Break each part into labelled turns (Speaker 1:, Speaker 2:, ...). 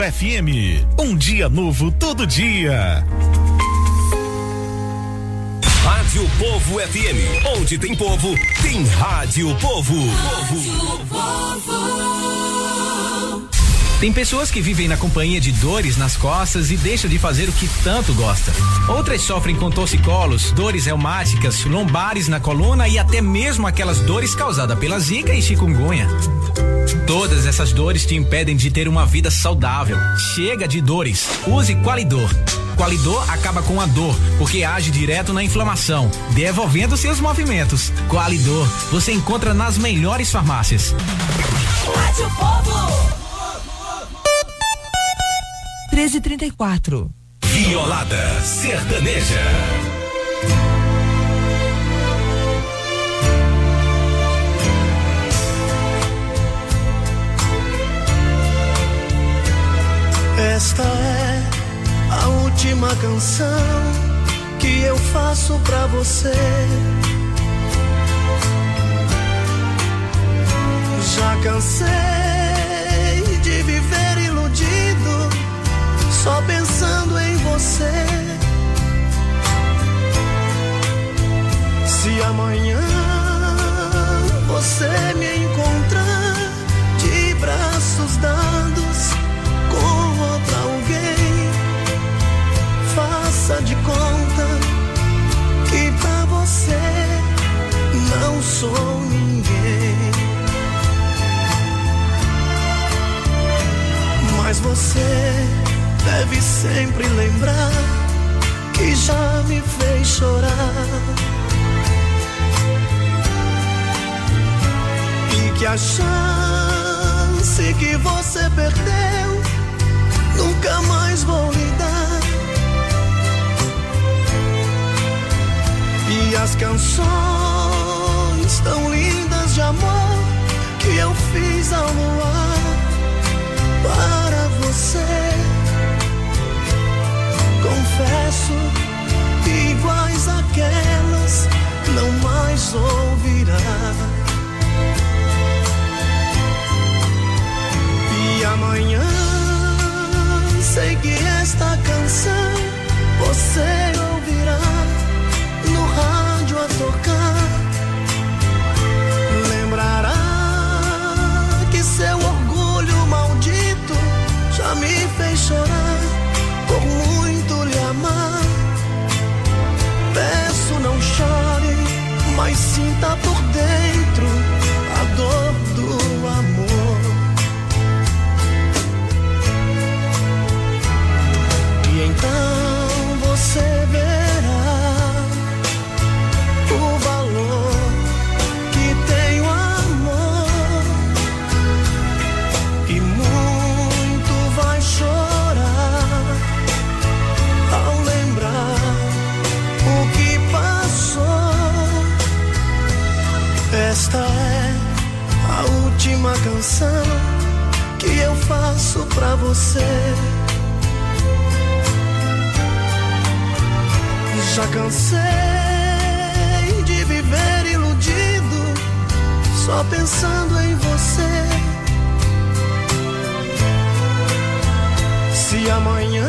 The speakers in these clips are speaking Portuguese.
Speaker 1: FM, um dia novo todo dia.
Speaker 2: Rádio Povo FM, onde tem povo, tem Rádio Povo.
Speaker 3: Tem pessoas que vivem na companhia de dores nas costas e deixam de fazer o que tanto gosta. Outras sofrem com torcicolos, dores reumáticas, lombares na coluna e até mesmo aquelas dores causadas pela zika e chikungunya. Todas essas dores te impedem de ter uma vida saudável. Chega de dores. Use Qualidor. Qualidor acaba com a dor, porque age direto na inflamação, devolvendo seus movimentos. Qualidor, você encontra nas melhores farmácias.
Speaker 4: Rádio Povo.
Speaker 5: 13h34.
Speaker 2: Violada Sertaneja.
Speaker 6: Esta é a última canção que eu faço pra você. Já cansei de viver iludido, só pensando em você. Se amanhã você me encontrar de braços dados com outra alguém, faça de conta que pra você não sou ninguém. Mas você deve sempre lembrar que já me fez chorar e que a chance que você perdeu nunca mais vou lhe dar. E as canções tão lindas de amor que eu fiz ao luar para você, confesso que iguais àquelas não mais ouvirá. E amanhã sei que esta canção você ouvirá no rádio a tocar. Lembrará que seu orgulho maldito já me fez chorar por muito lhe amar. Peço, não chore, mas sinta por dentro a dor do amor. E então você verá o valor que tem o amor. E muito vai chorar ao lembrar o que passou. Esta é a última canção que eu faço pra você. Já cansei de viver iludido, só pensando em você. Se amanhã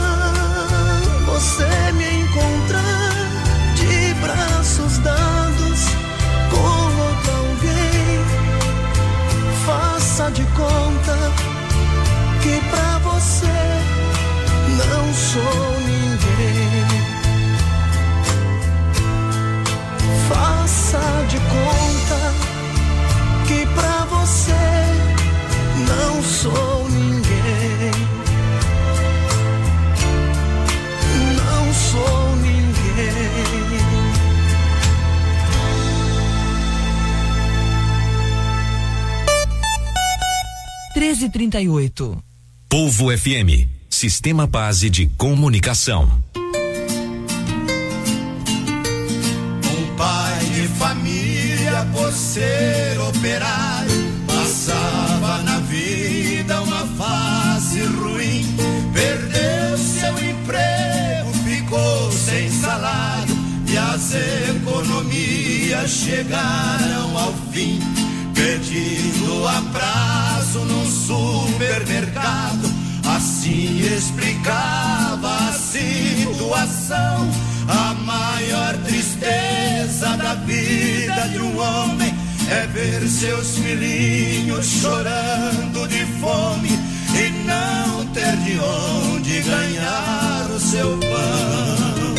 Speaker 6: você me encontrar de braços dados com outro alguém, faça de conta que pra você não sou ninguém. Faça de conta que pra você não sou ninguém. Não sou ninguém.
Speaker 5: (13h38)
Speaker 2: Povo FM, Sistema Base de Comunicação.
Speaker 7: Família, por ser operário, passava na vida uma fase ruim. Perdeu seu emprego, ficou sem salário e as economias chegaram ao fim. Pedindo a prazo num supermercado, as explicava a situação. A maior tristeza da vida de um homem é ver seus filhinhos chorando de fome e não ter de onde ganhar o seu pão.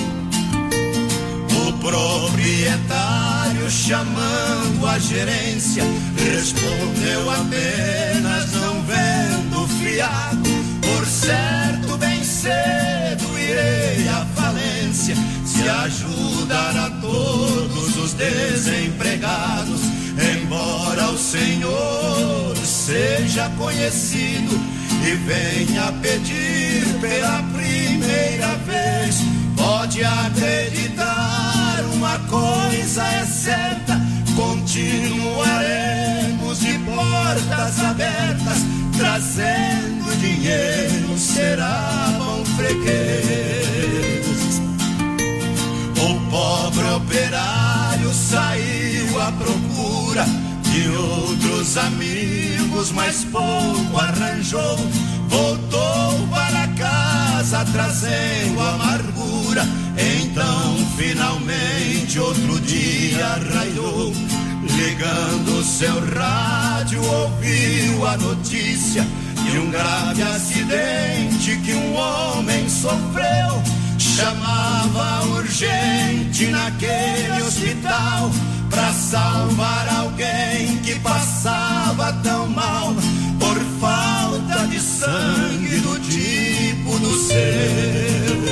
Speaker 7: O proprietário, chamando a gerência, respondeu apenas: não vendo fiado, por certo bem cedo irei à falência. Se ajudar a todos os desempregados, embora o Senhor seja conhecido e venha pedir pela primeira vez, pode acreditar, uma coisa é certa: continuaremos de portas abertas, trazendo dinheiro, será bom freguês. O pobre operário saiu à procura de outros amigos, mas pouco arranjou. Voltou para casa trazendo amargura. Então finalmente outro dia raiou. Ligando seu rádio, ouviu a notícia de um grave acidente que um homem sofreu. Chamava urgente naquele hospital pra salvar alguém que passava tão mal por falta de sangue do tipo do seu.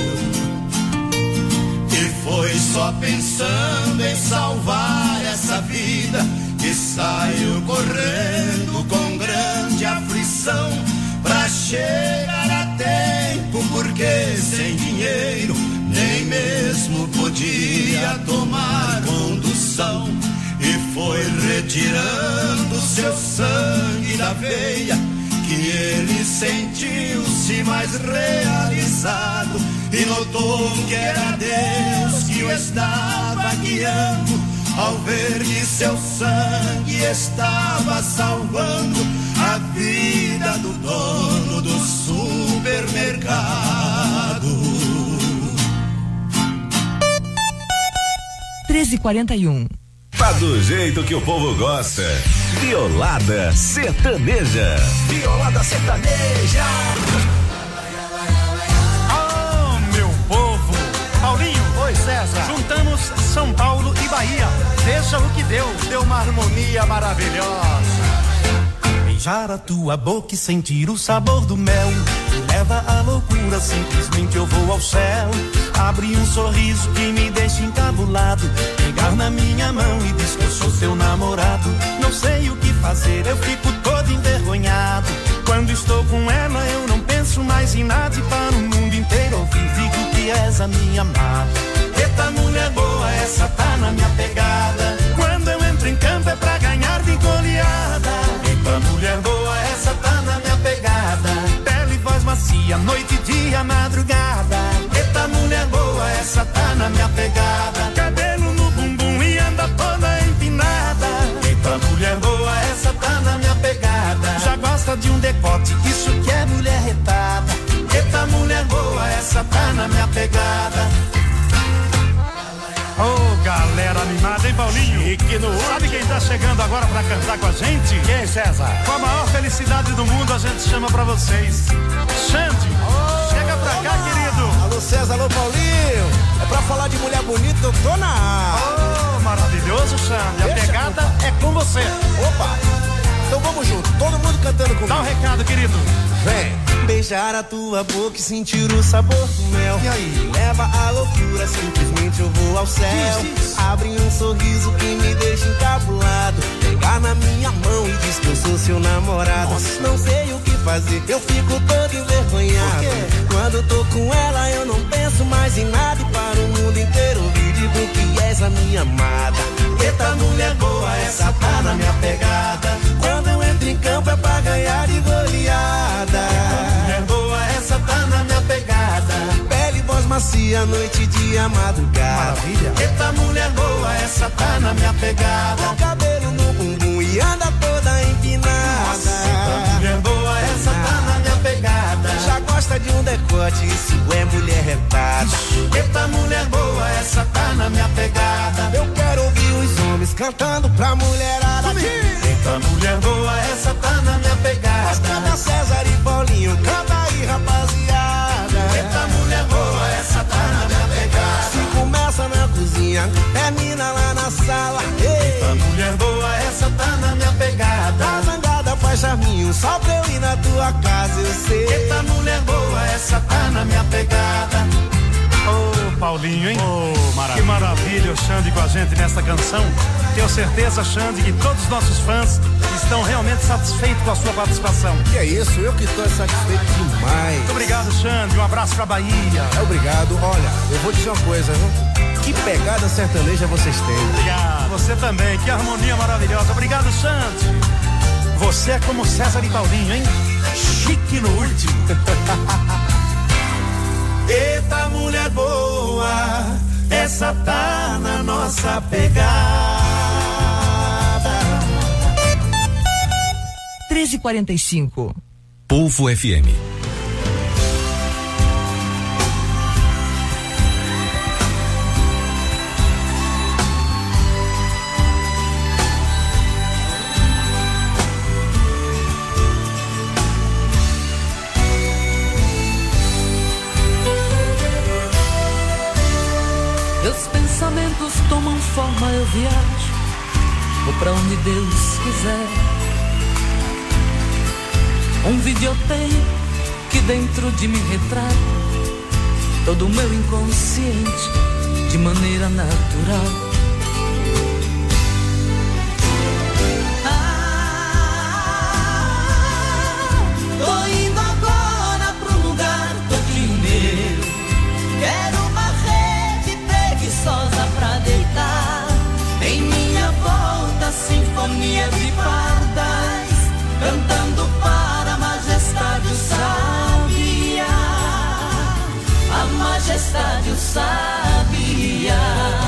Speaker 7: E foi só pensando em salvar essa vida que saiu correndo com grande aflição pra chegar a tempo, porque sem dinheiro nem mesmo podia tomar condução. E foi retirando seu sangue da veia que ele sentiu-se mais realizado e notou que era Deus que o estava guiando, ao ver que seu sangue estava salvando a vida do dono do supermercado.
Speaker 5: 13h41.
Speaker 1: Tá do jeito que o povo gosta. Violada sertaneja.
Speaker 2: Violada sertaneja.
Speaker 8: Oh, meu povo. Paulinho. Oi, César. Juntamos São Paulo e Bahia. Veja o que deu. Deu uma harmonia maravilhosa. Beijar a tua boca e sentir o sabor do mel me leva à loucura, simplesmente eu vou ao céu. Abre um sorriso que me deixa encabulado, pegar na minha mão e diz que eu sou seu namorado. Não sei o que fazer, eu fico todo envergonhado. Quando estou com ela eu não penso mais em nada, e para o mundo inteiro ouvir digo que és a minha amada. Eita mulher boa, essa tá na minha pegada. Quando eu entro em campo é pra ganhar de goleada. Eita mulher boa, essa tá na minha pegada. Pele e voz macia, noite, dia, madrugada. Eita mulher boa, essa tá na minha pegada. Cabelo no bumbum e anda toda empinada. Eita mulher boa, essa tá na minha pegada. Já gosta de um decote, isso que é mulher retada. Eita mulher boa, essa tá na minha pegada. Ô, galera animada, hein, Paulinho? Sabe quem tá chegando agora pra cantar com a gente? Quem, César? Com a maior felicidade do mundo, a gente chama pra vocês Xande. Chega pra cá, querido.
Speaker 9: Alô, César, alô, Paulinho. É pra falar de mulher bonita, eu tô na área.
Speaker 8: Oh, maravilhoso, Xande. A pegada é com você.
Speaker 9: Opa, então vamos junto, todo mundo cantando comigo.
Speaker 8: Dá um recado, querido.
Speaker 9: Vem. Beijar a tua boca e sentir o sabor do mel.
Speaker 8: E aí?
Speaker 9: Me leva à loucura, simplesmente eu vou ao céu. Abre um sorriso que me deixa encabulado, pegar na minha mão e diz que eu sou seu namorado. Nossa. Não sei o que fazer, eu fico todo envergonhado. Quando tô com ela eu não penso mais em nada, e para o mundo inteiro ouvir digo que és a minha amada. Eita mulher boa, essa tá na minha pegada. Quando eu entro em campo é pra ganhar de goleada.
Speaker 8: Mulher boa, essa tá na minha pegada.
Speaker 9: Pele, voz macia, noite, dia, madrugada.
Speaker 8: Maravilha.
Speaker 9: Eita mulher boa, essa tá na minha pegada. Com cabelo no bumbum e anda toda empinada.
Speaker 8: Nossa, eita mulher boa, essa tá na minha pegada.
Speaker 9: Já gosta gosta de um decote, isso é mulher retada.
Speaker 7: Eita mulher boa, essa tá na minha pegada.
Speaker 9: Eu quero ouvir os homens cantando pra mulherada.
Speaker 7: Eita mulher boa, essa tá na minha pegada.
Speaker 9: Mas canta César e Paulinho, canta aí rapaziada.
Speaker 7: Eita mulher boa, essa tá na minha pegada.
Speaker 9: Se começa na cozinha, termina lá na sala.
Speaker 7: Eita mulher boa, essa tá na minha pegada.
Speaker 9: Tá zangada, faz charminho, só pra eu ir na tua casa, eu sei.
Speaker 7: Eita mulher boa, essa tá na minha pegada.
Speaker 8: Ô, Paulinho, hein? Que maravilha o Xande com a gente nesta canção. Tenho certeza, Xande, que todos os nossos fãs estão realmente satisfeitos com a sua participação.
Speaker 9: Que é isso, eu que tô satisfeito demais.
Speaker 8: Muito obrigado, Xande, um abraço pra Bahia.
Speaker 9: Obrigado, olha, eu vou dizer uma coisa, viu? Que pegada sertaneja vocês têm.
Speaker 8: Obrigado, você também, que harmonia maravilhosa. Obrigado, Xande. Você é como César e Paulinho, hein? Chique no último.
Speaker 7: Eita mulher boa, essa tá na nossa pegada.
Speaker 5: 13h45.
Speaker 2: Povo FM.
Speaker 10: Meus pensamentos tomam forma, eu viajo, vou pra onde Deus quiser. Um videotape que dentro de mim retrata todo o meu inconsciente de maneira natural.
Speaker 4: Tô indo agora pro lugar todinho meu. Quero uma rede preguiçosa pra deitar. Em minha volta, sinfonia de pardas, cantando para a majestade o sabia. A majestade o sabia.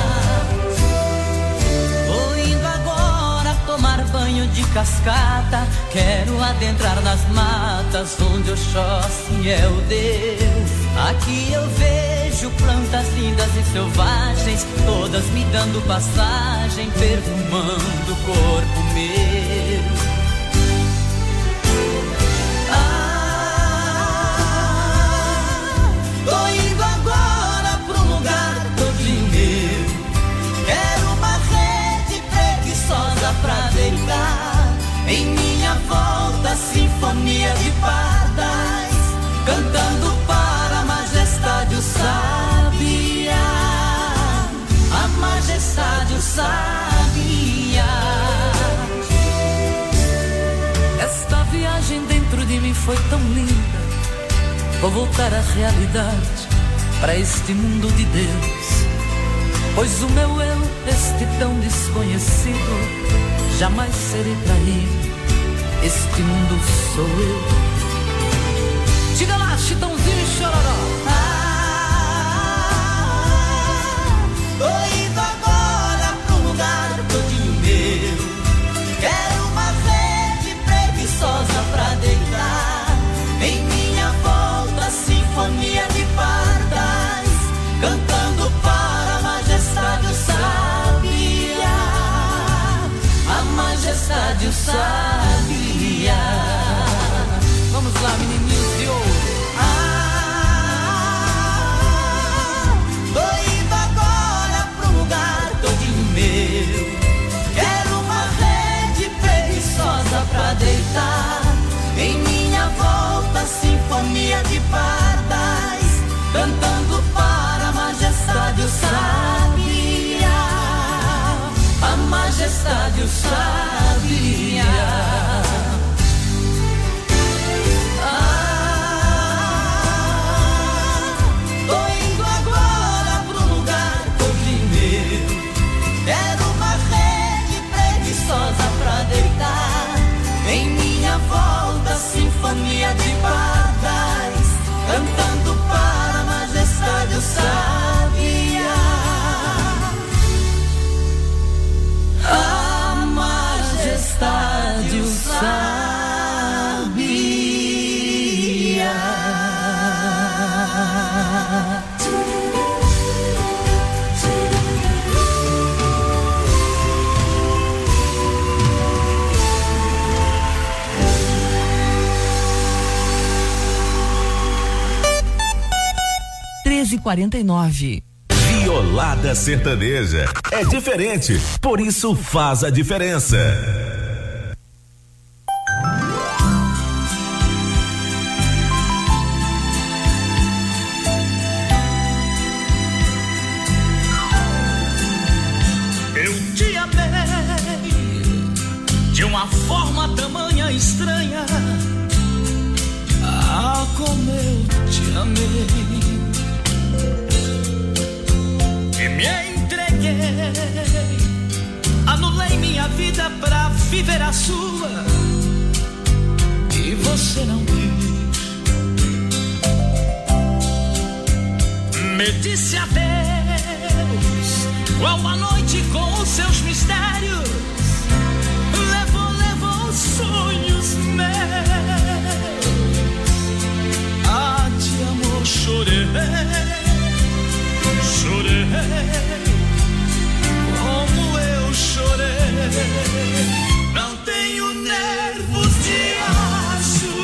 Speaker 4: Tô indo agora tomar banho de cascata. Quero adentrar nas matas onde Oxóssi é o Deus. Aqui eu vejo plantas lindas e selvagens, todas me dando passagem, perfumando o corpo meu. Tô indo agora pro lugar todinho meu. Quero uma rede preguiçosa pra deitar. Em minha volta, sinfonia de pardas, cantando para a majestade o sabia. A majestade o sabia.
Speaker 10: Esta viagem dentro de mim foi tão linda. Vou voltar à realidade, para este mundo de Deus. Pois o meu eu, este tão desconhecido, jamais serei traído. Este mundo sou eu. Diga lá, Chitãozinho e Chororó.
Speaker 4: Tô indo agora pro lugar todinho meu. Quero uma rede preguiçosa pra deitar. Em minha volta, sinfonia de pardas, cantando para a majestade o sabia. A majestade o sabia. Vamos lá, menininhos de ouro. Tô indo agora pro lugar todinho meu. Quero uma rede preguiçosa pra deitar. Em minha volta, sinfonia de pardas, cantando para a majestade o sabia. A majestade o sabia.
Speaker 5: 13h49.
Speaker 1: Violada Sertaneja. É diferente, por isso faz a diferença.
Speaker 11: Eu te amei de uma forma tamanha estranha. Ah, como eu te amei. E me entreguei, anulei minha vida pra viver a sua, e você não quis. Me disse adeus, qual a noite com os seus mistérios, levou sonhos meus. Ah, de amor chorei, como eu chorei. Não tenho nervos de aço,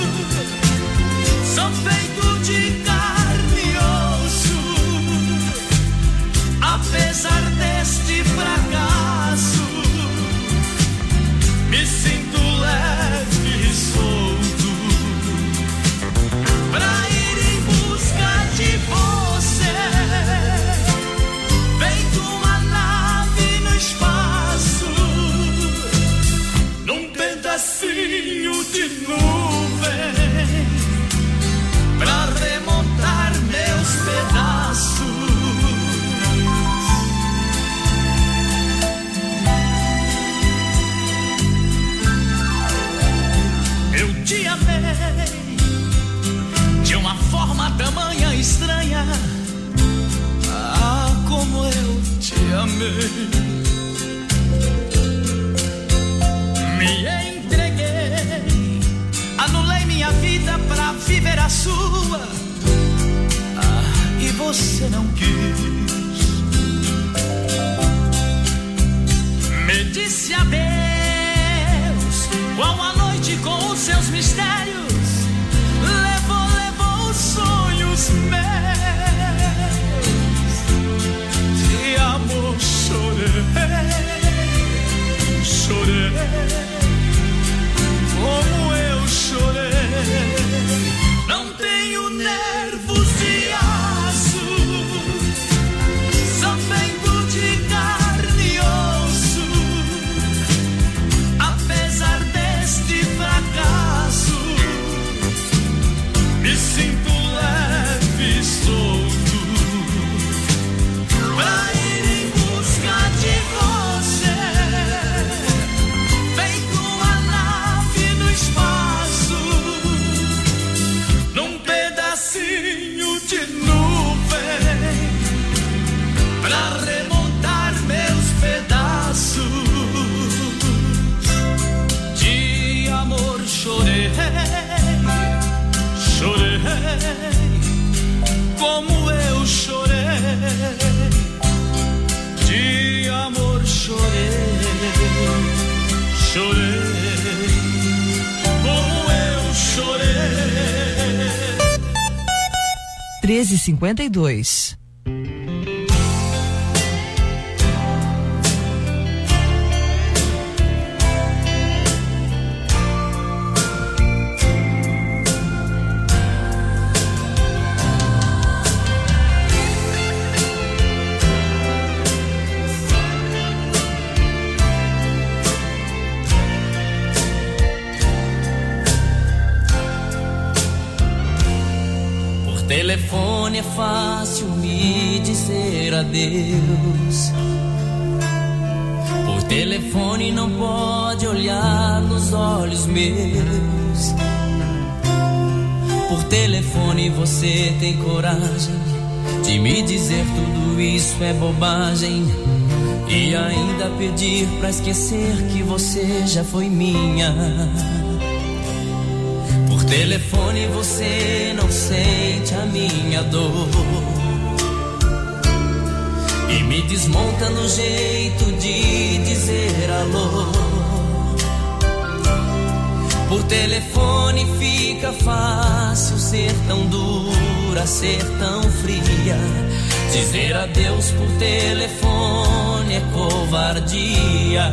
Speaker 11: sou feito de carne e osso. Apesar deste fracasso, me sinto leve e solto pra ir em busca de você. De nuvem pra remontar meus pedaços. Eu te amei de uma forma tamanha estranha. Ah, como eu te amei. Anulei minha vida pra viver a sua, ah, e você não quis. Me disse adeus, qual a noite com os seus mistérios, levou sonhos meus. De amor chorei, como eu chorei. Não tenho nervos de aço, sou feito de carne e osso. Apesar deste fracasso, me sinto leve e solto pra ir em busca de você. De nuvem pra remontar meus pedaços. De amor chorei, como eu chorei. De amor chorei, como eu chorei.
Speaker 5: 13h52.
Speaker 4: Telefone é fácil me dizer adeus. Por telefone não pode olhar nos olhos meus. Por telefone você tem coragem de me dizer tudo isso é bobagem e ainda pedir pra esquecer que você já foi minha. Por telefone você não sente a minha dor e me desmonta no jeito de dizer alô. Por telefone fica fácil ser tão dura, ser tão fria. Dizer adeus por telefone é covardia.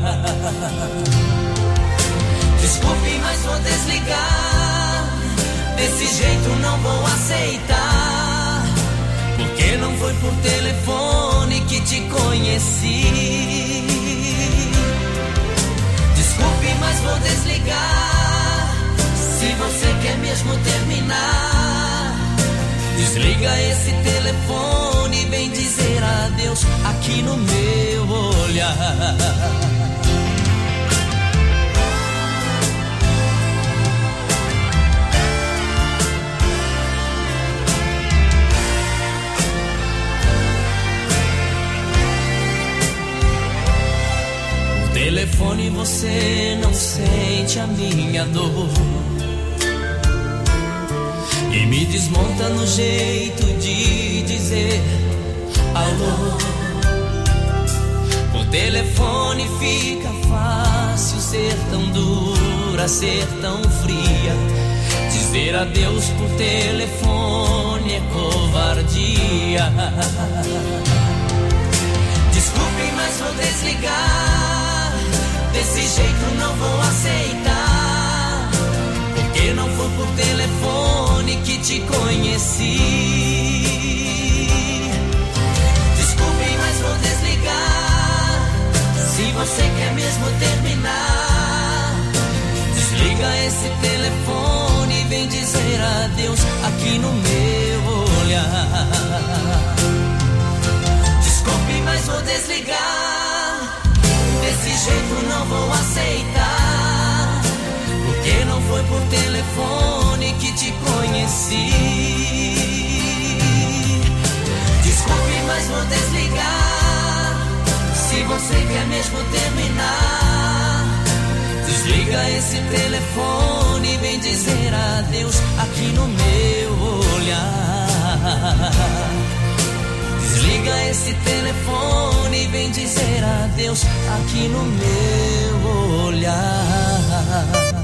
Speaker 4: Desculpe, mas vou desligar. Desse jeito não vou aceitar. Porque não foi por telefone que te conheci. Desculpe, mas vou desligar. Se você quer mesmo terminar, desliga esse telefone e vem dizer adeus aqui no meu olhar. Por telefone você não sente a minha dor e me desmonta no jeito de dizer alô. Por telefone fica fácil ser tão dura, ser tão fria. Dizer adeus por telefone é covardia. Desculpe, mas vou desligar. Desse jeito não vou aceitar. Porque não foi por telefone que te conheci. Desculpe, mas vou desligar. Se você quer mesmo terminar, desliga esse telefone e vem dizer adeus aqui no meu olhar. Desculpe, mas vou desligar. Desse jeito não vou aceitar. Porque não foi por telefone que te conheci. Desculpe, mas vou desligar. Se você quer mesmo terminar, desliga esse telefone e vem dizer adeus aqui no meu olhar. Desliga esse telefone e vem dizer adeus aqui no meu olhar.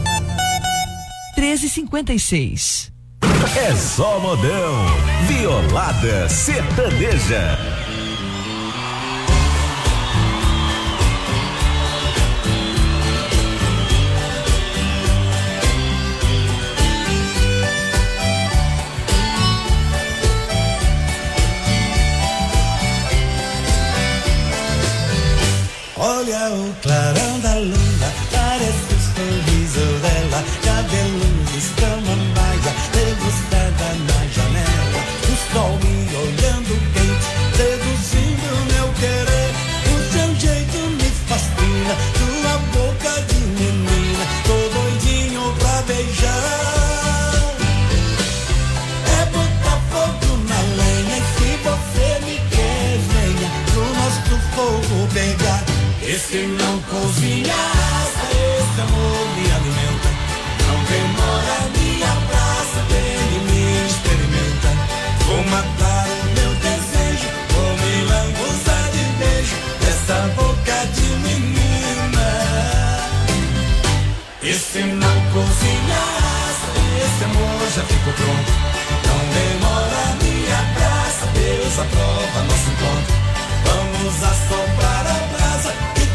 Speaker 5: 13h56.
Speaker 1: É só modão. Violada sertaneja.
Speaker 6: Olha o clarão da luna, parece o sorriso dela, cabelos escamambaia, degustada na janela, o sol me olhando quente, seduzindo meu querer, o seu jeito me fascina, tua boca de menina, tô doidinho pra beijar, é botar fogo na lenha, e se você me quer, venha pro nosso fogo pegar. Esse não cozinha, esse amor me alimenta. Não demora, me abraça, vem e me experimenta. Vou matar o meu desejo, vou me lambuzar de beijo dessa boca de menina. Esse não cozinha, esse amor já ficou pronto. Não demora, me abraça, Deus aprova nosso encontro. Vamos assoprar a brasa.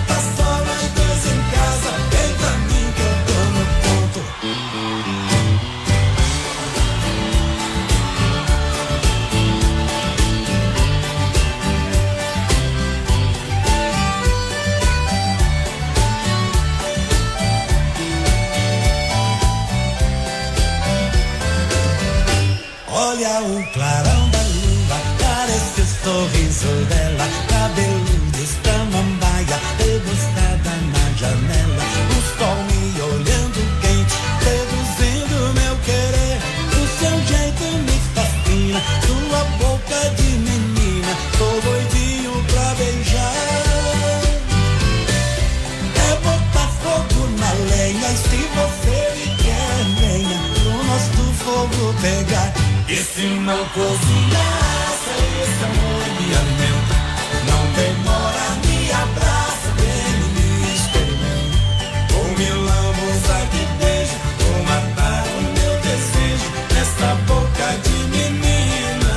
Speaker 6: Olha o clarão da lua, parece o sorriso dela, cabelo de samambaia, degustada na janela, o sol me olhando quente, seduzindo meu querer, o seu jeito me fascina, tua boca de menina, tô doidinho pra beijar, é botar fogo na lenha, e se você me quer, venha pro nosso fogo pegar. Esse
Speaker 7: se não cozinhasse esse amor me alimenta. Não demora, me abraça, vem me experimenta. Ou me lambuza de beijo, ou matar o meu desejo nessa boca de menina.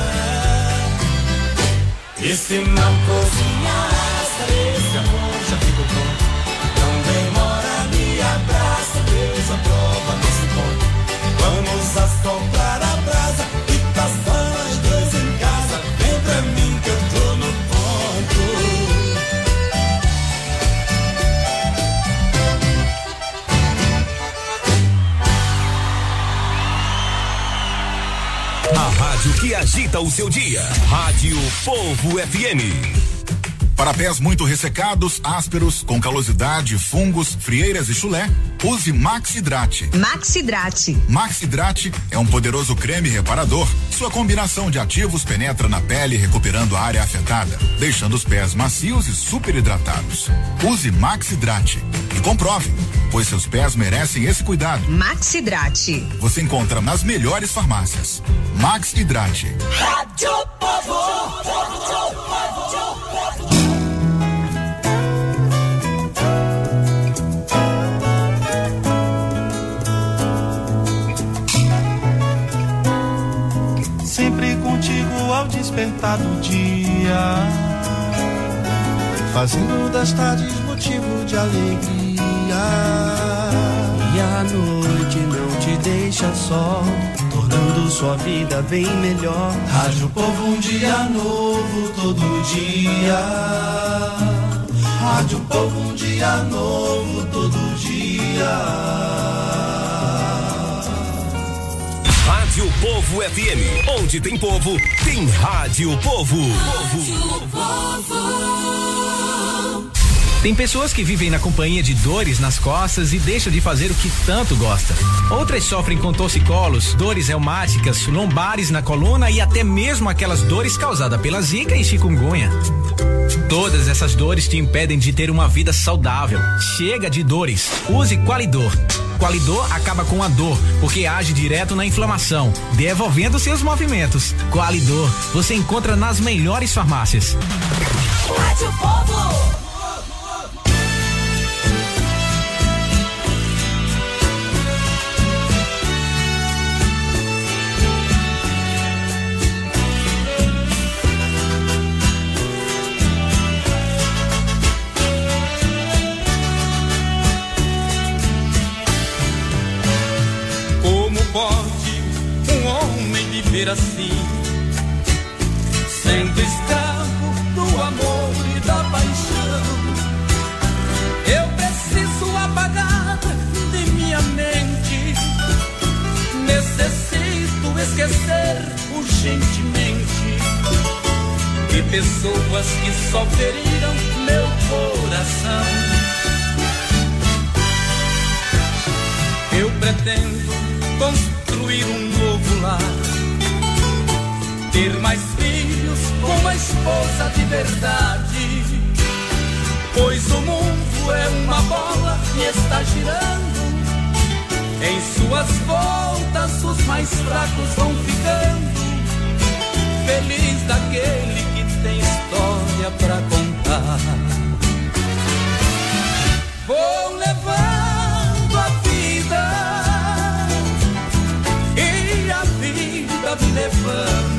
Speaker 7: E se não cozinhasse esse amor já ficou pronto. Não demora, me abraça, Deus aprova nesse ponto. Vamos assoprar a brasa e tá só nós dois em casa. Vem pra mim que eu tô no ponto.
Speaker 2: A rádio que agita o seu dia. Rádio Povo FM.
Speaker 12: Para pés muito ressecados, ásperos, com calosidade, fungos, frieiras e chulé, use Maxidrate.
Speaker 13: Maxidrate.
Speaker 12: Maxidrate é um poderoso creme reparador. Sua combinação de ativos penetra na pele, recuperando a área afetada, deixando os pés macios e super hidratados. Use Maxidrate e comprove, pois seus pés merecem esse cuidado.
Speaker 13: Maxidrate.
Speaker 12: Você encontra nas melhores farmácias. Maxidrate.
Speaker 7: Rádio Povo.
Speaker 11: Sempre contigo ao despertar do dia, fazendo das tardes motivo de alegria.
Speaker 9: E a noite não te deixa só, tornando sua vida bem melhor.
Speaker 11: Rádio Povo, um dia novo todo dia. Rádio Povo, um dia novo todo dia.
Speaker 2: Rádio Povo FM, onde tem povo, tem Rádio Povo.
Speaker 3: Tem pessoas que vivem na companhia de dores nas costas e deixam de fazer o que tanto gosta. Outras sofrem com torcicolos, dores reumáticas, lombares na coluna e até mesmo aquelas dores causadas pela zika e chikungunya. Todas essas dores te impedem de ter uma vida saudável. Chega de dores. Use Qualidor. Qualidor acaba com a dor, porque age direto na inflamação, devolvendo seus movimentos. Qualidor, você encontra nas melhores farmácias.
Speaker 7: Rádio Povo.
Speaker 11: Viver assim, sendo escravo do amor e da paixão. Eu preciso apagar de minha mente, necessito esquecer urgentemente de pessoas que só feriram meu coração. Eu pretendo construir um novo lar, ter mais filhos com uma esposa de verdade, pois o mundo é uma bola e está girando. Em suas voltas os mais fracos vão ficando. Feliz daquele que tem história pra contar. Vou levando a vida e a vida me levando.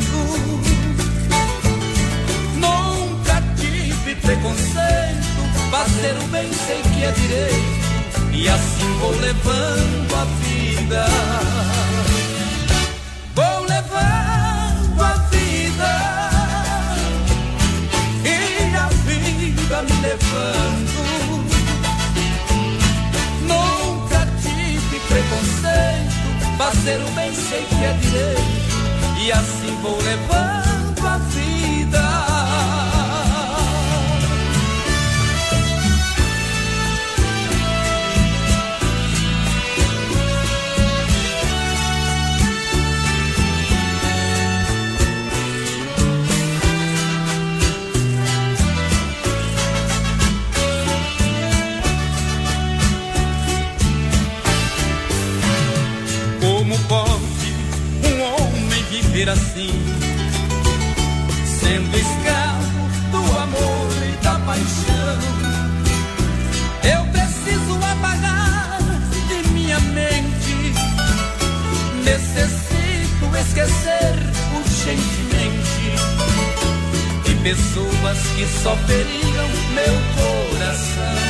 Speaker 11: Nunca tive preconceito, fazer o bem sei que é direito, e assim vou levando a vida. Vou levando a vida e a vida me levando. Nunca tive preconceito, fazer o bem sei que é direito, e assim vou levando a vida. viver assim, sendo escravo do amor e da paixão. Eu preciso apagar de minha mente, necessito esquecer urgentemente de pessoas que só feriram meu coração.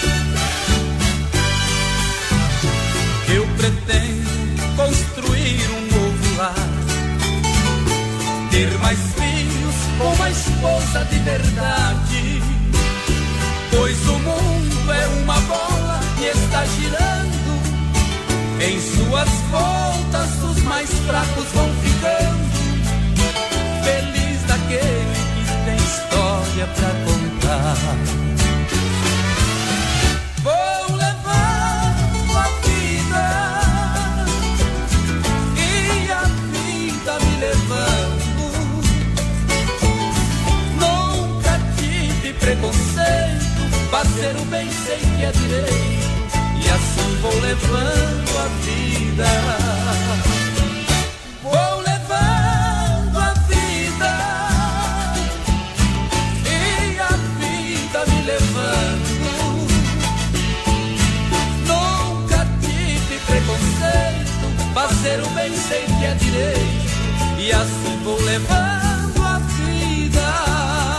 Speaker 11: Eu pretendo construir um novo lar, ter mais filhos com uma esposa de verdade, pois o mundo é uma bola e está girando. Em suas voltas os mais fracos vão ficando. Feliz daquele que tem história pra contar. Vou levando a vida e a vida me levando. Nunca tive preconceito, fazer o bem sei que é direito, e assim vou levando a vida. Vou levando a vida e a vida me levando. Nunca tive preconceito, fazer o bem sei que é direito, e assim vou levando a vida.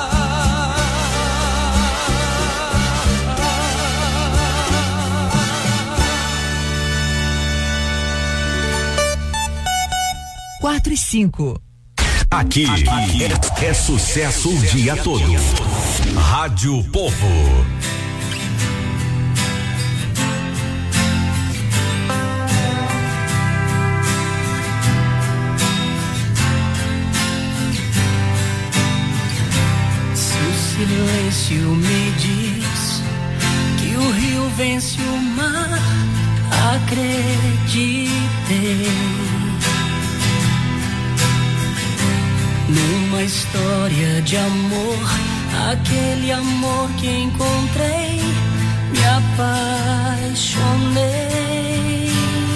Speaker 5: Quatro e 5.
Speaker 1: Aqui é sucesso o dia todo. Rádio Povo.
Speaker 14: Se o silêncio me diz que o rio vence o mar, acreditei numa história de amor, aquele amor que encontrei, me apaixonei.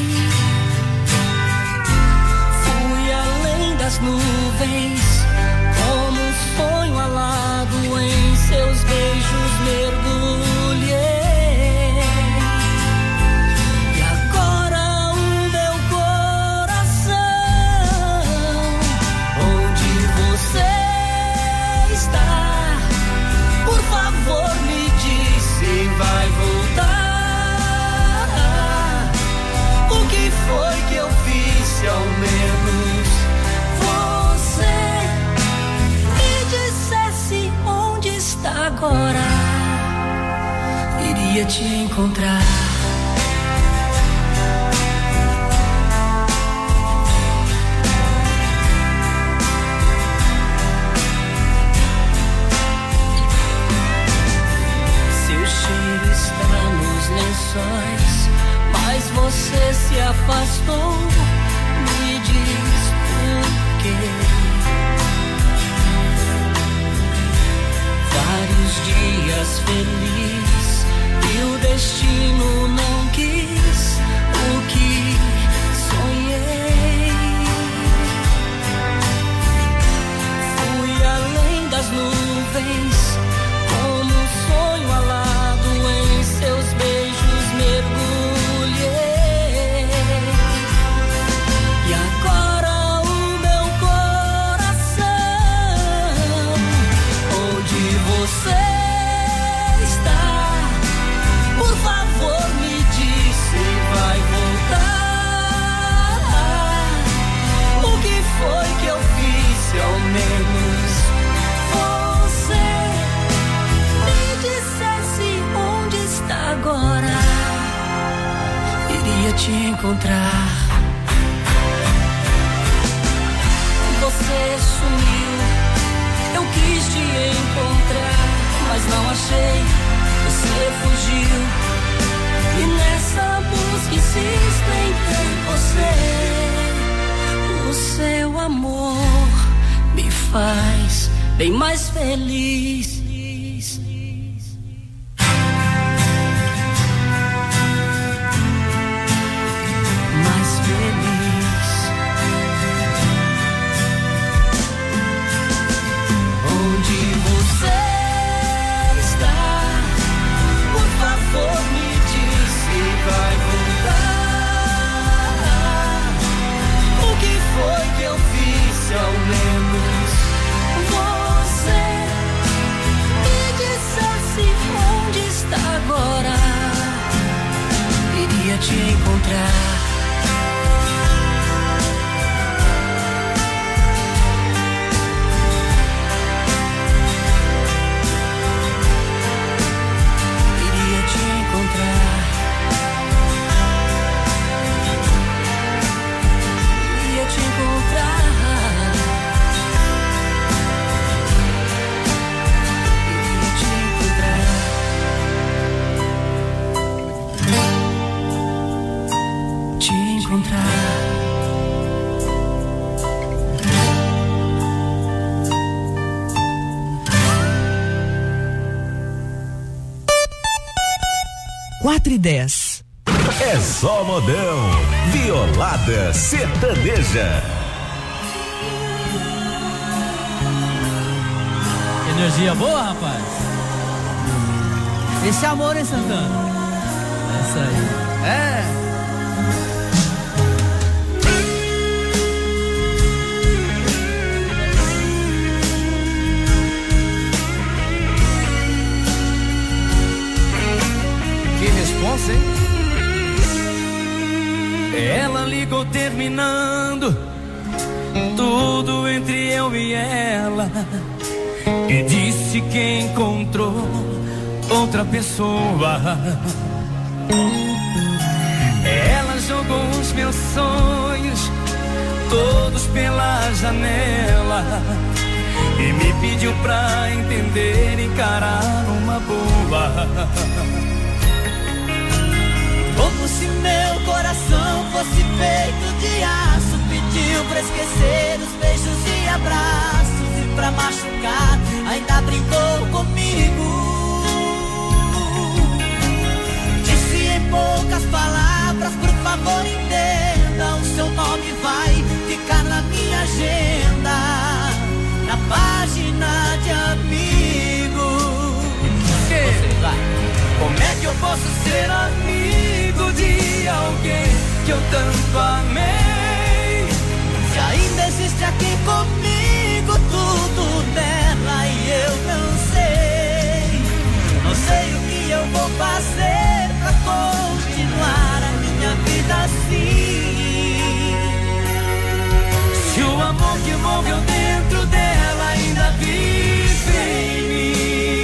Speaker 14: Fui além das nuvens, como um sonho alado, em seus beijos mergulhei. E agora o meu coração, você está, por favor me diz se vai voltar. O que foi que eu fiz, se ao menos você me dissesse onde está agora, iria te encontrar. Mas você se afastou, me diz por quê. Vários dias feliz e o destino não quis o que sonhei. Fui além das nuvens, como um sonho alado, em seus beijos mergulhei. E agora o meu coração, onde você está, por favor me diz se vai voltar. O que foi que eu fiz, se ao menos você me dissesse onde está agora, iria te encontrar. Você sumiu, eu quis te encontrar, mas não achei, você fugiu. E nessa busca insisto em ter você. O seu amor me faz bem mais feliz. Mais feliz.
Speaker 5: 4:10.
Speaker 1: É só modão. Violada sertaneja.
Speaker 15: Energia boa, rapaz. Esse amor, hein, Santana? Essa aí. É.
Speaker 11: Que responsa, hein? Ela ligou terminando tudo entre eu e ela e disse que encontrou outra pessoa. Ela jogou os meus sonhos todos pela janela e me pediu pra entender e encarar uma boa.
Speaker 4: Como se meu coração fosse feito de aço, pediu pra esquecer os beijos e abraços e pra machucar ainda brincou comigo. Disse em poucas palavras, por favor entenda, o seu nome vai ficar na minha agenda, na página de amigos. Como é que eu posso ser amigo de alguém que eu tanto amei? Se ainda existe aqui comigo tudo dela e eu não sei. Não sei o que eu vou fazer pra continuar a minha vida assim. Se o amor que morreu dentro dela ainda vive em mim.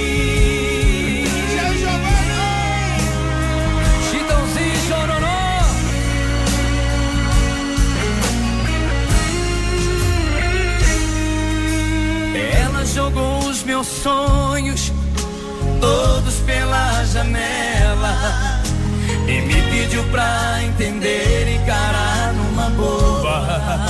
Speaker 4: Jogou os meus sonhos todos pela janela e me pediu pra entender e encarar numa boa.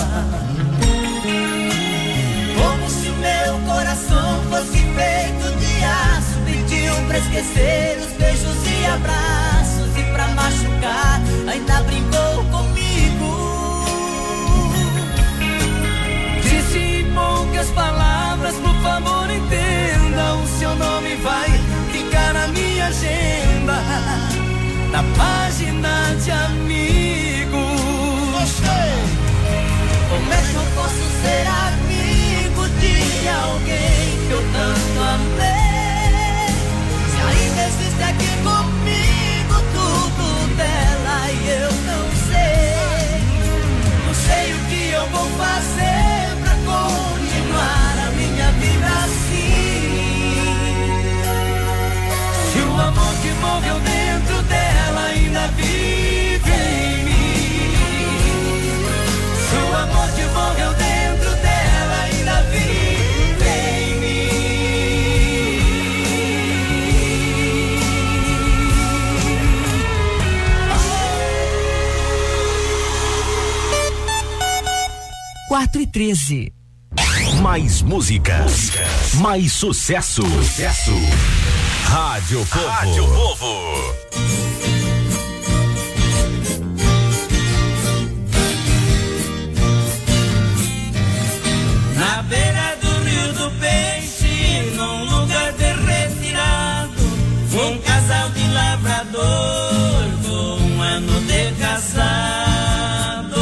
Speaker 4: Como se meu coração fosse feito de aço, pediu pra esquecer os beijos e abraços e pra machucar ainda brincou comigo. Disse em poucas palavras, por favor entenda, o seu nome vai ficar na minha agenda, na página de amigos. Como é que eu posso ser amigo de alguém que eu tanto amei? Se ainda existe aqui comigo tudo dela e eu não sei. Não sei o que eu vou fazer pra continuar a minha vida assim. Se o amor que morreu dentro dela ainda vive em mim. Se o amor que morreu dentro dela ainda vive em mim.
Speaker 5: 4:13.
Speaker 1: Mais músicas, mais sucesso. Rádio Povo. Rádio Povo.
Speaker 11: Na beira do Rio do Peixe, num lugar bem retirado, um casal de lavrador com 1 ano de casado.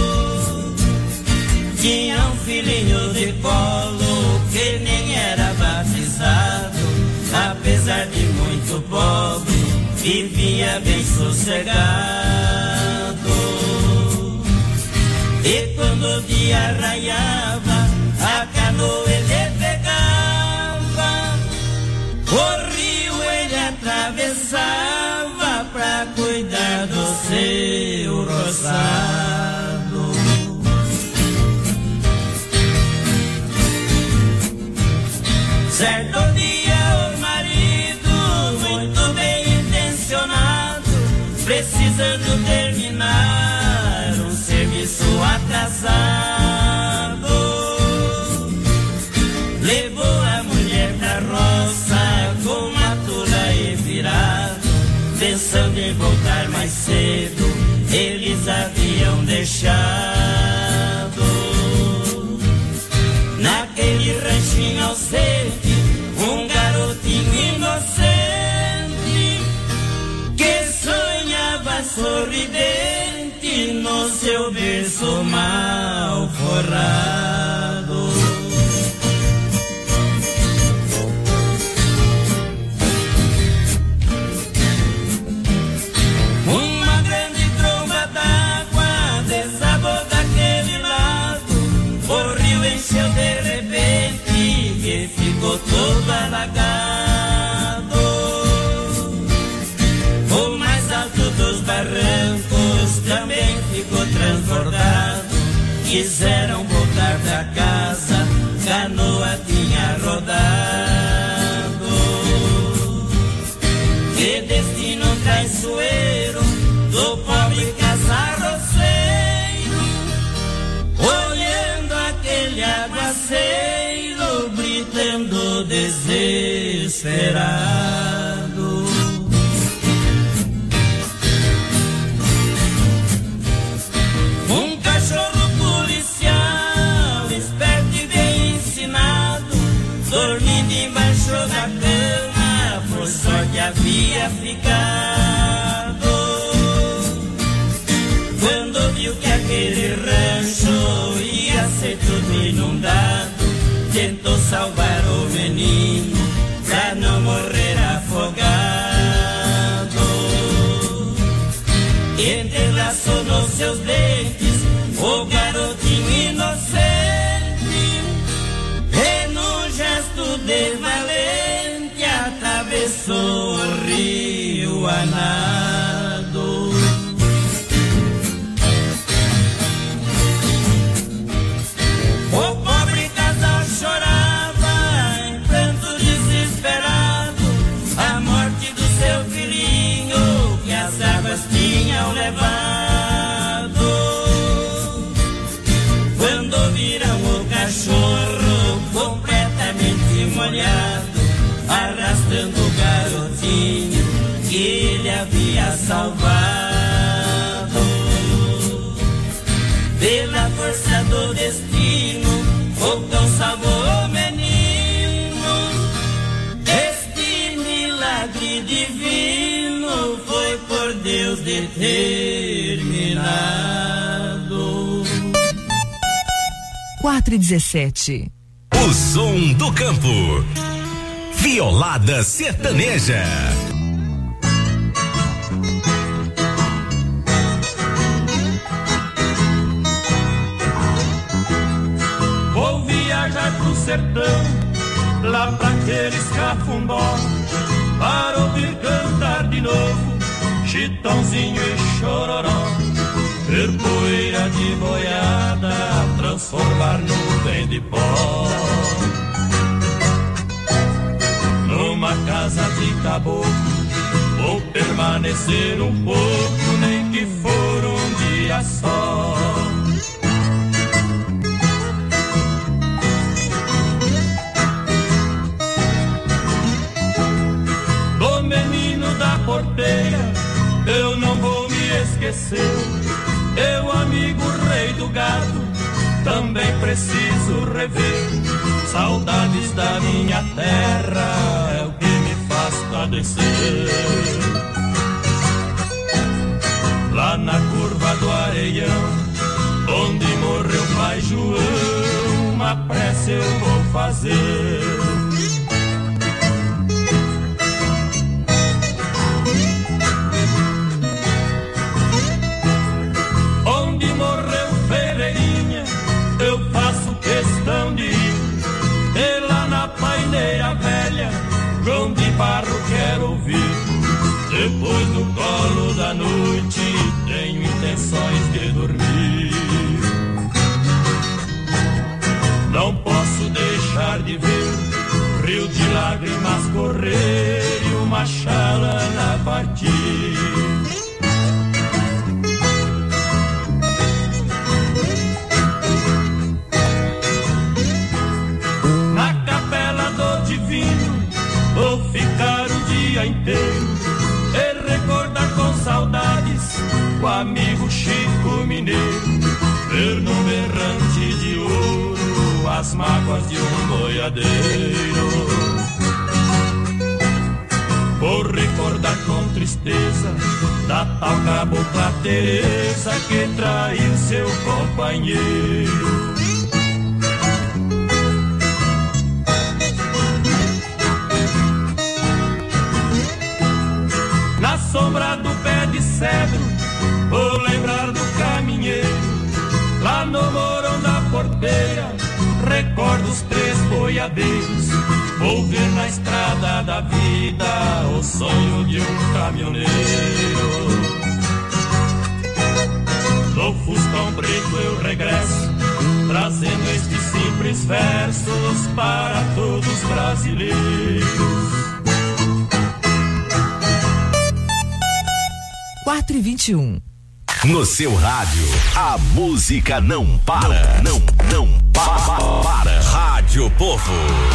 Speaker 11: Tinha um filhinho de colo que nem era batizado, apesar de muito pobre, vivia bem sossegado. E quando o dia raiava, a canoa ele pegava, o rio ele atravessava pra cuidar do seu roçado. Certo dia o marido, muito bem intencionado, precisando terminar um serviço atrasado, levou a mulher pra roça com a tula e virado, pensando
Speaker 16: quiseram voltar pra casa, canoa tinha rodado. Que destino traiçoeiro do pobre casarroceiro, olhando aquele aguaceiro, gritando desesperado. Um cachorro policial, esperto e bem ensinado, dormindo embaixo da cama, por sorte havia ficado. Quando viu que aquele rancho ia ser tudo inundado, tentou salvar o menino pra não morrer afogado. Entrelaçou nos seus dentes o garotinho inocente, e num gesto de valente atravessou o rio a nado. O pobre casal chorava em pranto desesperado a morte do seu filhinho que as águas tinham levado. Quando viram o cachorro completamente molhado, arrastando o garotinho que ele havia salvado. Pela força do destino, o cão salvou o menino. Este milagre divino foi por Deus determinado.
Speaker 5: 4:17.
Speaker 1: O som do campo. Violada sertaneja.
Speaker 11: Vou viajar pro sertão, lá pra aqueles cafundó, para ouvir cantar de novo Chitãozinho e Chororó. Ver poeira de boiada transformar nuvem de pó. Numa casa de caboclo vou permanecer um pouco, nem que for um dia só. Do menino da porteira eu não vou me esquecer. Eu, amigo rei do gado, também preciso rever. Saudades da minha terra é o que me faz padecer. Lá na curva do Areião, onde morreu pai João, uma prece eu vou fazer. Onde morreu Ferreirinha, eu faço questão de ir. E lá na paineira velha, João de Barro quero ouvir. Depois no colo da noite, tenho intenções de dormir. Não posso deixar de ver rio de lágrimas correr e uma chalana partir. Vou ficar o dia inteiro e recordar com saudades o amigo Chico Mineiro. Ver no berrante de ouro as mágoas de um boiadeiro. Vou recordar com tristeza da tal cabocla Teresa que traiu seu companheiro. Na sombra do pé de cedro, vou lembrar do caminheiro. Lá no morão da porteira, recordo os três boiadeiros. Vou ver na estrada da vida o sonho de um caminhoneiro. Do Fuscão preto eu regresso,
Speaker 16: trazendo estes simples versos para todos os brasileiros.
Speaker 5: 4h21.
Speaker 1: No seu rádio, a música não para. Não para. Rádio Povo.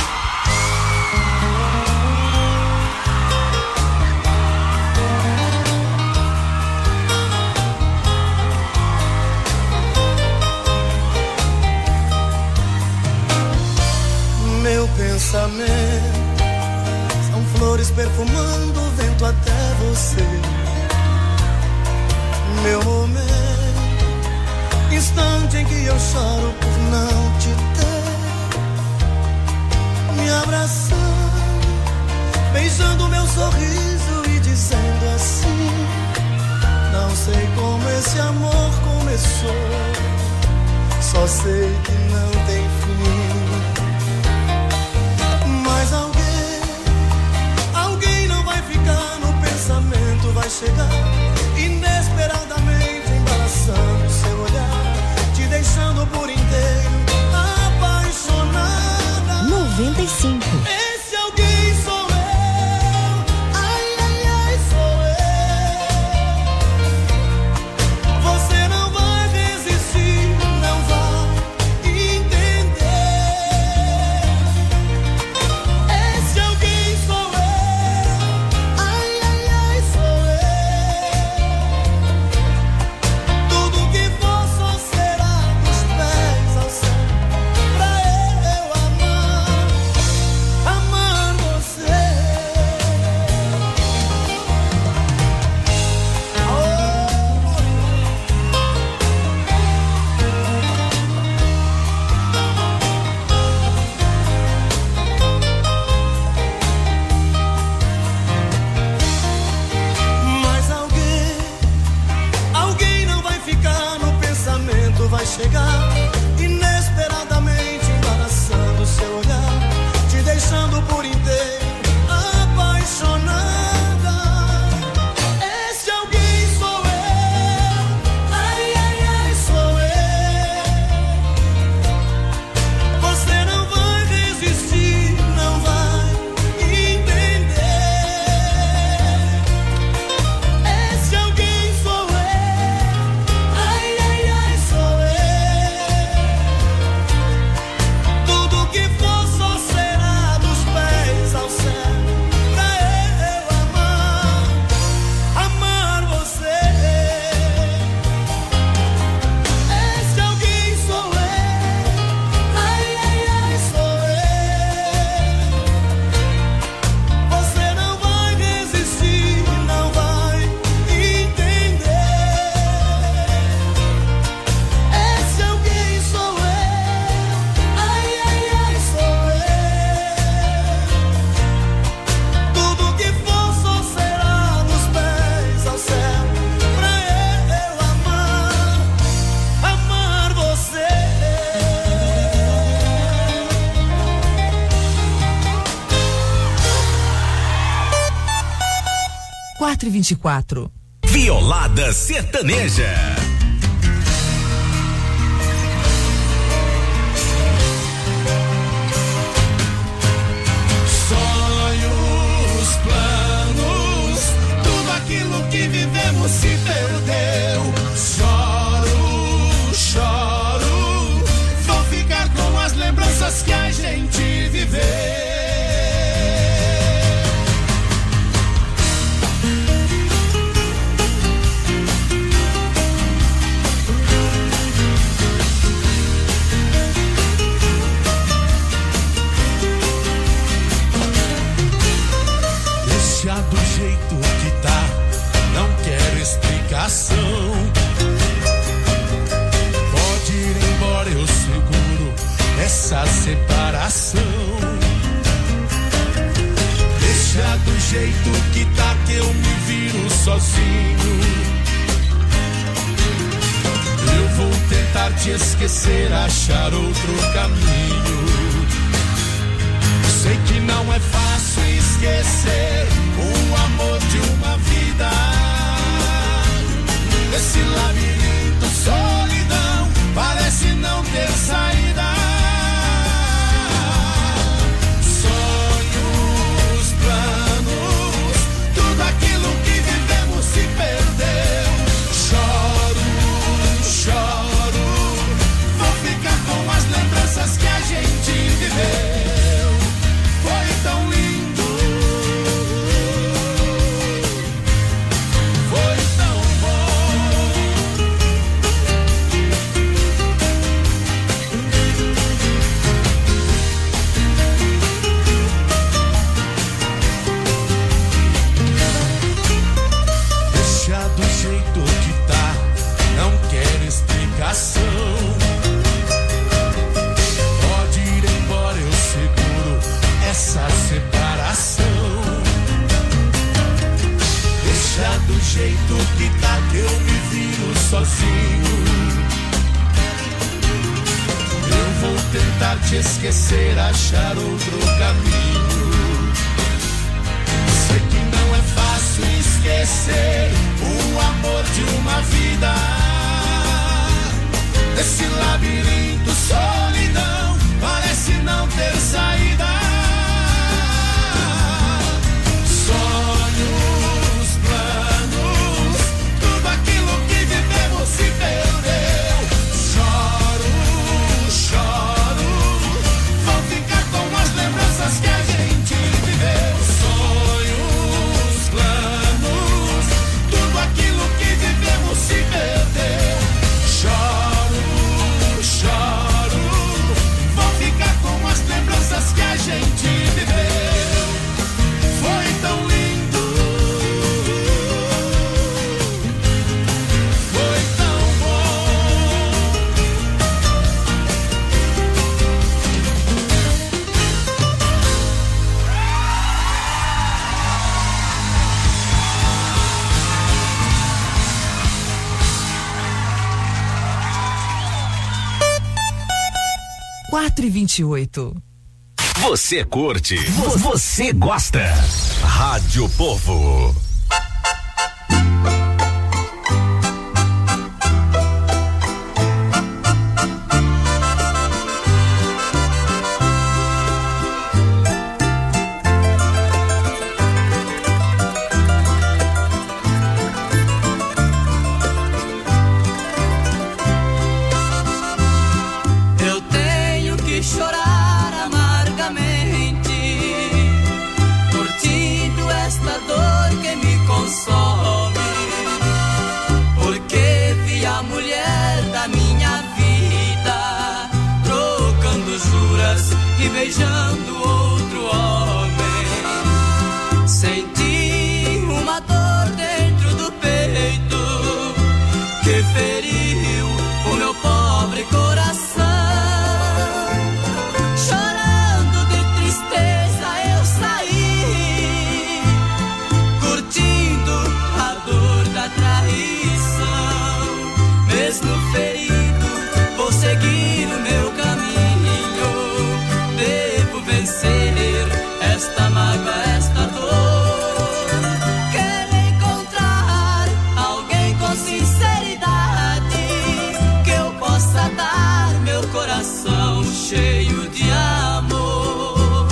Speaker 6: Meu pensamento são flores perfumando o vento até você. Meu momento, instante em que eu choro por não te ter. Me abraçando, beijando meu sorriso e dizendo assim: não sei como esse amor começou, só sei que não tem fim. Mas alguém não vai ficar no pensamento, vai chegar inesperadamente, embaraçando seu olhar, te deixando por inteiro apaixonada.
Speaker 5: 95.
Speaker 6: Esse alguém sou eu, ai, ai, ai, sou eu. Você não vai resistir, não vai entender. Esse alguém sou eu, ai, ai, ai, sou eu. Tudo que for só será dos pés ao céu, pra eu amar você. Mas alguém não vai ficar no pensamento, vai chegar inesperadamente, embaraçando seu olhar, te deixando por inteiro apaixonada. Esse alguém sou eu, ai, ai, ai, sou eu. Você não vai resistir, não vai entender. Esse alguém sou eu, ai, ai, ai, sou eu. Tudo que for só será dos pés ao céu, pra eu amar você. Esse alguém sou eu, ai, ai, ai, sou eu. Você não vai resistir, não vai entender. Esse alguém sou eu, ai, ai, ai, sou eu. Tudo que for só será dos pés ao céu, pra eu amar você.
Speaker 5: 4h24.
Speaker 1: Violada Sertaneja.
Speaker 7: Sonhos, planos, tudo aquilo que vivemos se perdeu. Choro, vou ficar com as lembranças que a gente viveu. Deixa do jeito que tá, não quero explicação. Pode ir embora, eu seguro essa separação. Deixa do jeito que tá, que eu me viro sozinho. Eu vou tentar te esquecer, achar outro caminho. Sei que não é fácil esquecer o amor de uma vida. Esse labirinto, solidão, parece não ter saída. te esquecer, achar outro caminho. Sei que não é fácil esquecer o amor de uma vida. Desse labirinto, solidão, parece não ter saída. Sonhos, planos, tudo aquilo que vivemos se perdeu. Choro, choro, vou ficar com as lembranças que a gente viveu. Sonhos, planos, tudo aquilo que vivemos se perdeu. Choro, choro, vou ficar com as lembranças que a gente viveu. Foi tão lindo, foi tão bom.
Speaker 5: Quatro e 28.
Speaker 1: Você curte, você gosta. Rádio Povo.
Speaker 4: Eu tenho que chorar amargamente, curtindo esta dor que me consome, porque vi a mulher da minha vida trocando juras e beijando outro homem. Senti uma dor dentro do peito que feriu o meu pobre coração. Chorando de tristeza eu saí, curtindo a dor da traição. Mesmo ferido, vou seguir o meu caminho. Devo vencer esta mágoa, esta dor. Quero encontrar alguém com sinceridade, que eu possa dar meu coração cheio de amor.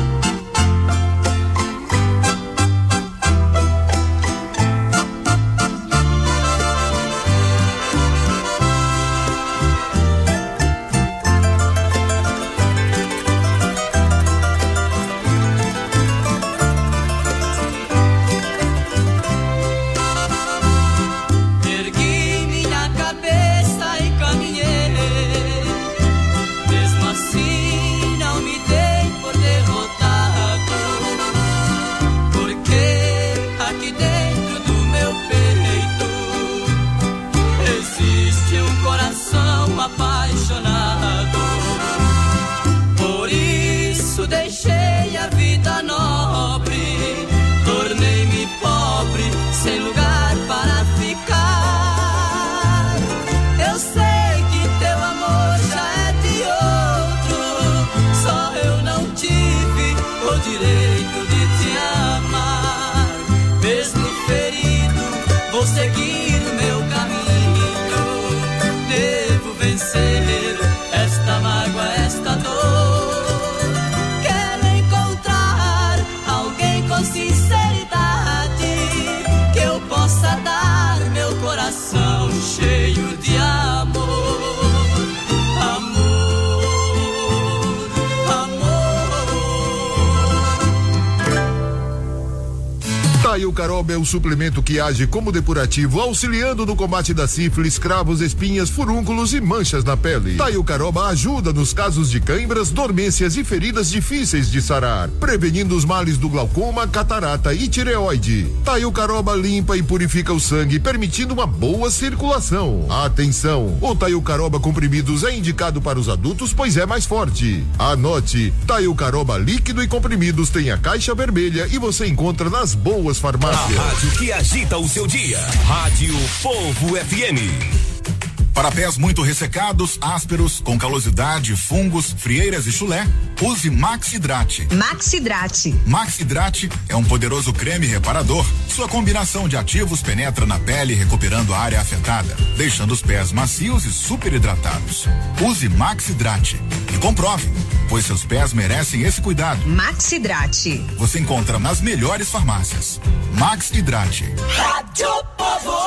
Speaker 4: Ergui minha cabeça e caminhei, mesmo assim não me dei por derrotado, porque aqui dentro do meu peito existe um coração apaixonado. Por isso deixei a vida nobre, tornei-me pobre, sem lugar para ficar. Eu sei que teu amor já é de outro, só eu não tive o direito de te amar. Mesmo ferido, vou seguir o meu caminho. Devo vencer esta mágoa, esta dor. Quero encontrar alguém com sinceridade, que eu possa dar meu coração cheio de amor. Amor, amor.
Speaker 17: Taio Caroba é o suplemento que age como depurativo, auxiliando no combate da sífilis, cravos, espinhas, furúnculos e manchas na pele. Taio Caroba ajuda nos casos de cãibras, dormências e feridas difíceis de sarar, prevenindo os males do glaucoma, catarata e tireoide. Taio Caroba limpa e purifica o sangue, permitindo uma boa circulação. Atenção, o Taio Caroba comprimidos é indicado para os adultos, pois é mais forte. Anote, Taio Caroba líquido e comprimidos tem a caixa vermelha e você encontra nas boas farmácias.
Speaker 2: A rádio que agita o seu dia. Rádio Povo FM.
Speaker 12: Para pés muito ressecados, ásperos, com calosidade, fungos, frieiras e chulé, use Maxidrate.
Speaker 13: Maxidrate.
Speaker 12: Maxidrate é um poderoso creme reparador. Sua combinação de ativos penetra na pele, recuperando a área afetada, deixando os pés macios e super hidratados. Use Maxidrate e comprove, pois seus pés merecem esse cuidado.
Speaker 13: Maxidrate.
Speaker 12: Você encontra nas melhores farmácias. Maxidrate.
Speaker 2: Rádio Povo.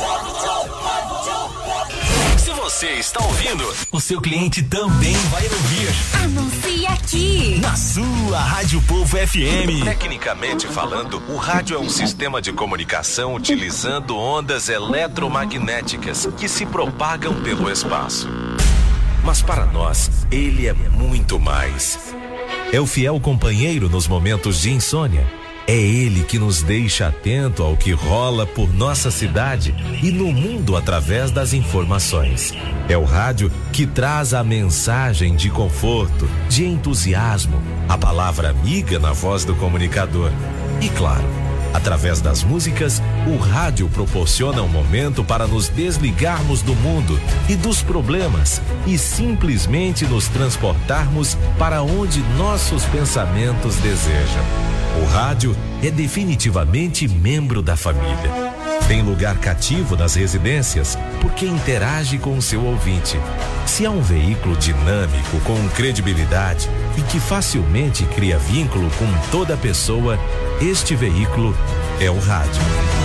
Speaker 2: Se você está ouvindo, o seu cliente também vai ouvir.
Speaker 13: Anuncie aqui.
Speaker 2: Na sua Rádio Povo FM. Tecnicamente falando, o rádio é um sistema de comunicação utilizando ondas eletromagnéticas que se propagam pelo espaço. Mas para nós, ele é muito mais. É o fiel companheiro nos momentos de insônia. É ele que nos deixa atento ao que rola por nossa cidade e no mundo através das informações. É o rádio que traz a mensagem de conforto, de entusiasmo, a palavra amiga na voz do comunicador. E claro, através das músicas, o rádio proporciona um momento para nos desligarmos do mundo e dos problemas e simplesmente nos transportarmos para onde nossos pensamentos desejam. O rádio é definitivamente membro da família. Tem lugar cativo nas residências porque interage com o seu ouvinte. Se é um veículo dinâmico, com credibilidade e que facilmente cria vínculo com toda pessoa, este veículo é o rádio.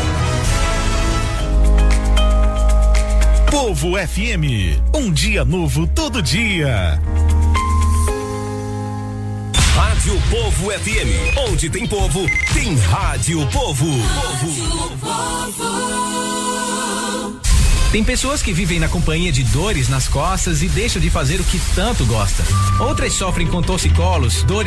Speaker 1: Povo FM, um dia novo todo dia.
Speaker 2: Rádio Povo FM, onde tem povo, tem Rádio Povo.
Speaker 3: Tem pessoas que vivem na companhia de dores nas costas e deixam de fazer o que tanto gosta. Outras sofrem com torcicolos, dores